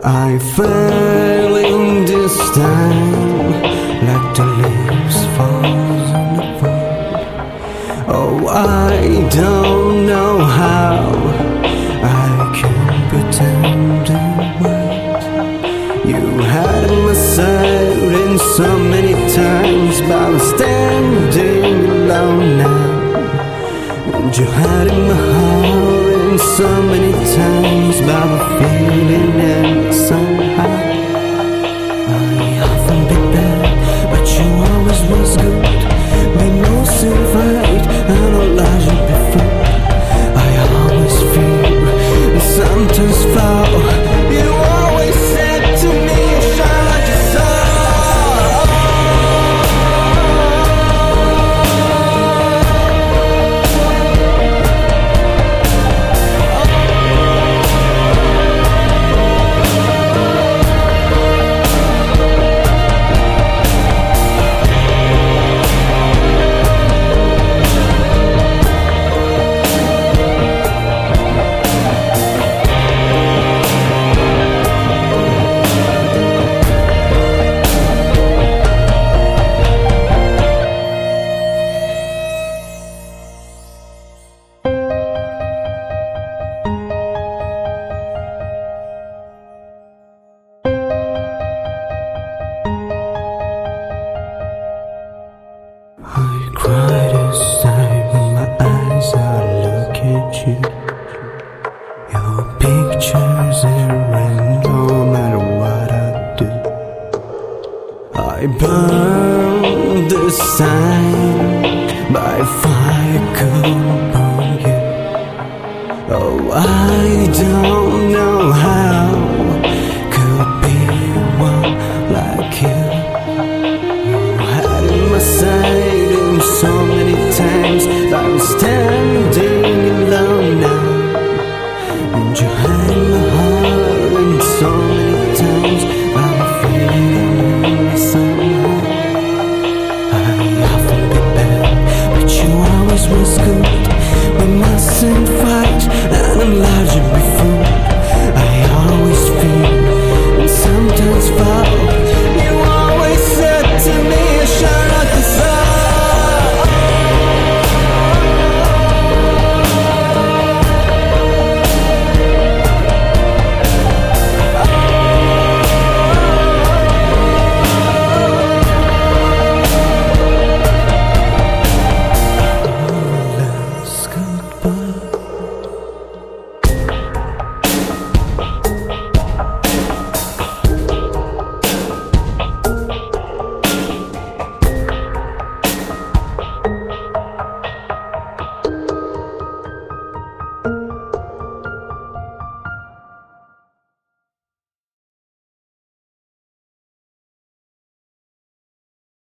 I fell in this time like the leaves fall on the road. Oh, I don't know how I can pretend to wait. You had my side in so many times, but I'm standing alone now. And you had in my heart in so many times, but I'm feeling it somehow. I often be bad, but you always was good. We know survived, and I'll lie you before. I always feel, and sometimes fall. You always said to me, shine like a star. I cry this time when my eyes are look at you. Your pictures around no matter what I do. I burn this time by fire.